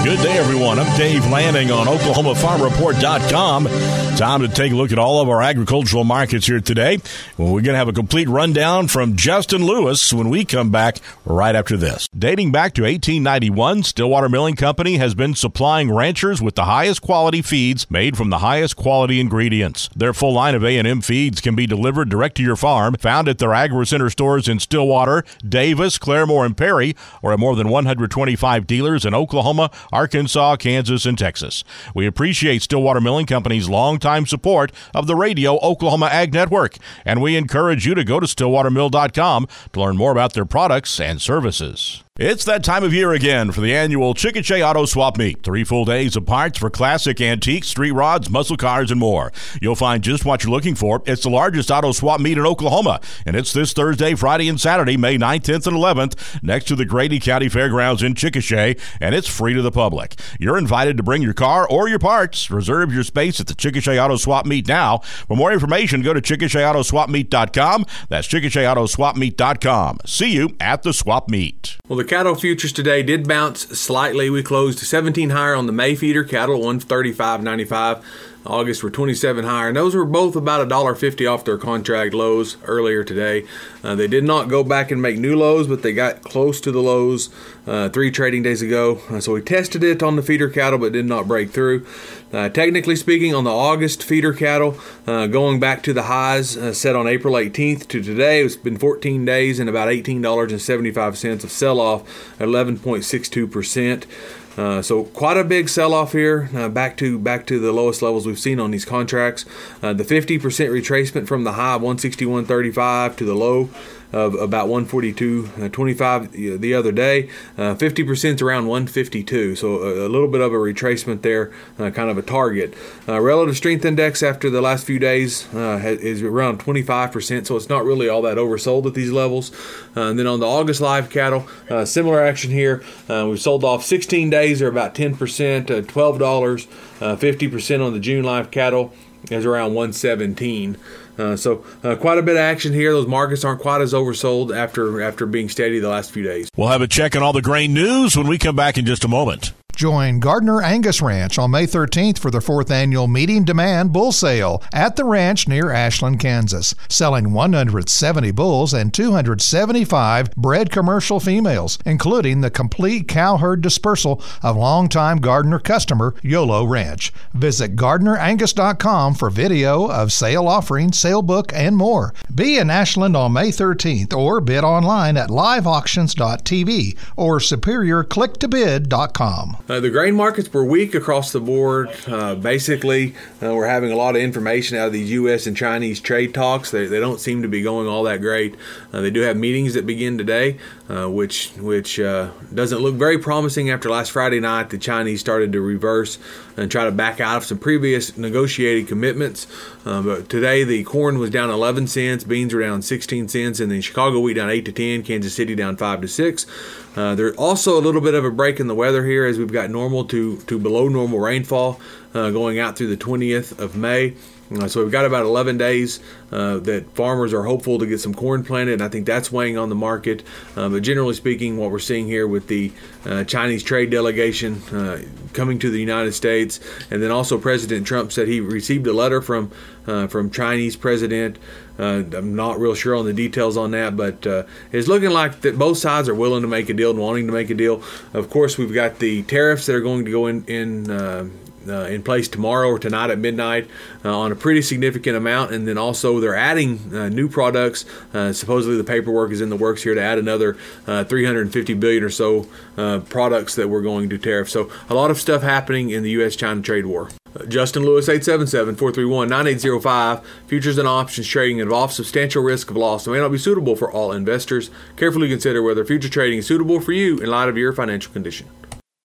Good day, everyone. I'm Dave Lanning on OklahomaFarmReport.com. Time to take a look at all of our agricultural markets here today. Well, we're going to have a complete rundown from Justin Lewis when we come back right after this. Dating back to 1891, Stillwater Milling Company has been supplying ranchers with the highest quality feeds made from the highest quality ingredients. Their full line of A&M feeds can be delivered direct to your farm, found at their AgriCenter stores in Stillwater, Davis, Claremore, and Perry, or at more than 125 dealers in Oklahoma, Arkansas, Kansas, and Texas. We appreciate Stillwater Milling Company's longtime support of the Radio Oklahoma Ag Network, and we encourage you to go to stillwatermill.com to learn more about their products and services. It's that time of year again for the annual Chickasha Auto Swap Meet. 3 full days of parts for classic, antique, street rods, muscle cars, and more. You'll find just what you're looking for. It's the largest auto swap meet in Oklahoma, and it's this Thursday, Friday, and Saturday, May 9th, 10th, and 11th, next to the Grady County Fairgrounds in Chickasha, and it's free to the public. You're invited to bring your car or your parts. Reserve your space at the Chickasha Auto Swap Meet now. For more information, go to ChickashaAutoSwapMeet.com. That's ChickashaAutoSwapMeet.com. See you at the swap meet. Well, the cattle futures today did bounce slightly. We closed 17 higher on the May feeder cattle, 135.95. August were 27 higher, and those were both about $1.50 off their contract lows earlier today. They did not go back and make new lows, but they got close to the lows 3 trading days ago. So we tested it on the feeder cattle, but did not break through. Technically speaking, on the August feeder cattle, going back to the highs set on April 18th to today, it's been 14 days and about $18.75 of sell-off, 11.62%. So quite a big sell-off here, back to the lowest levels we've seen on these contracts. The 50% retracement from the high of 161.35 to the low of about 142.25 the other day. 50% is around 152, so a little bit of a retracement there, kind of a target. Relative strength index after the last few days is around 25%, so it's not really all that oversold at these levels. And then on the August live cattle, similar action here. We've sold off 16 days, or about 10%, $12. 50% on the June live cattle is around 117. So quite a bit of action here. Those markets aren't quite as oversold after being steady the last few days. We'll have a check on all the grain news when we come back in just a moment. Join Gardner Angus Ranch on May 13th for their 4th annual Meeting Demand Bull Sale at the ranch near Ashland, Kansas, selling 170 bulls and 275 bred commercial females, including the complete cow herd dispersal of longtime Gardner customer YOLO Ranch. Visit GardnerAngus.com for video of sale offering, sale book, and more. Be in Ashland on May 13th or bid online at liveauctions.tv or superiorclicktobid.com. The grain markets were weak across the board. Basically, we're having a lot of information out of these U.S. and Chinese trade talks. They don't seem to be going all that great. They do have meetings that begin today, which doesn't look very promising after last Friday night. The Chinese started to reverse and try to back out of some previous negotiated commitments. But today, the corn was down 11 cents, beans were down 16 cents, and then Chicago wheat down 8 to 10, Kansas City down 5 to 6. There's also a little bit of a break in the weather here as we've got normal to below normal rainfall going out through the 20th of May. So we've got about 11 days that farmers are hopeful to get some corn planted, and I think that's weighing on the market. But generally speaking, what we're seeing here with the Chinese trade delegation coming to the United States, and then also President Trump said he received a letter from Chinese president. I'm not real sure on the details on that, but it's looking like that both sides are willing to make a deal and wanting to make a deal. Of course, we've got the tariffs that are going to go in place tomorrow or tonight at midnight on a pretty significant amount, and then also they're adding new products. Supposedly the paperwork is in the works here to add another 350 billion or so products that we're going to tariff. So a lot of stuff happening in the U.S.-China trade war. Justin Lewis, 877-431-9805. Futures and options trading involves substantial risk of loss and may not be suitable for all investors. Carefully consider whether future trading is suitable for you in light of your financial condition.